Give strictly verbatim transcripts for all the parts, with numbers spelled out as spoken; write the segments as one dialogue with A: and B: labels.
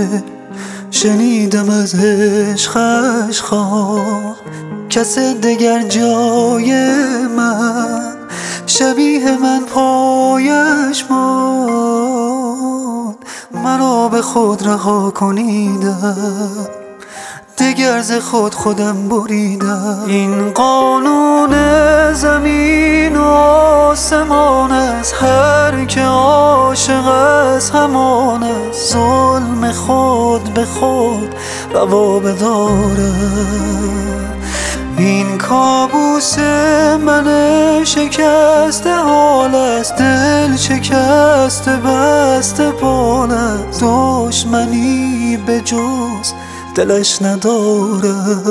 A: شنیدم از عشقش خواه کس دگر جای من شبیه من پایش ماند. منو به خود رها کنیدم دگر ز خود خودم بریدم. این قانون زمین و آسمان است، هر که عاشق است همان است. ظلم خود به خود روا بداره. این کابوس من شکسته حال است، دل شکسته بسته بال است. دشمنی به جز دلش نداره.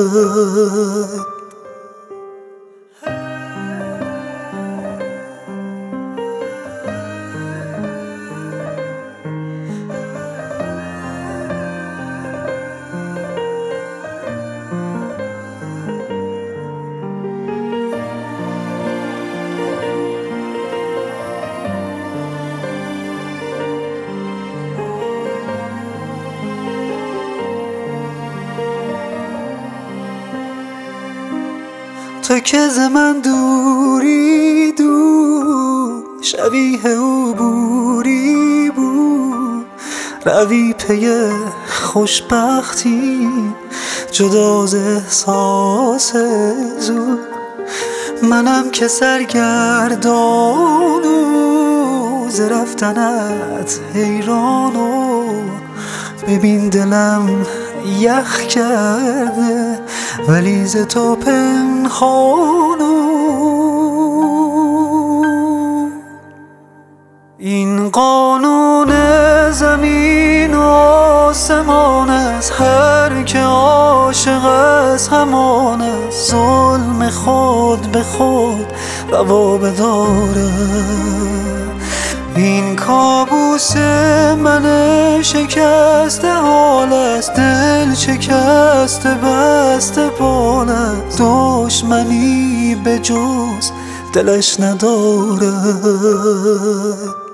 A: تو که ز من دوری دور، شبیه او بوری بود. روی پی خوشبختی جدا ز احساس زود. منم که سرگردان و ز رفتنت حیران و ببین دلم یخ کرده ولی ز تو پنهان. این قانون زمین و آسمان است، هر که عاشق است همان است. ظلم خود به خود روا بداره. این کابوس من شکسته حال است، دل شکسته بسته بال است. دشمنی به جز دلش نداره.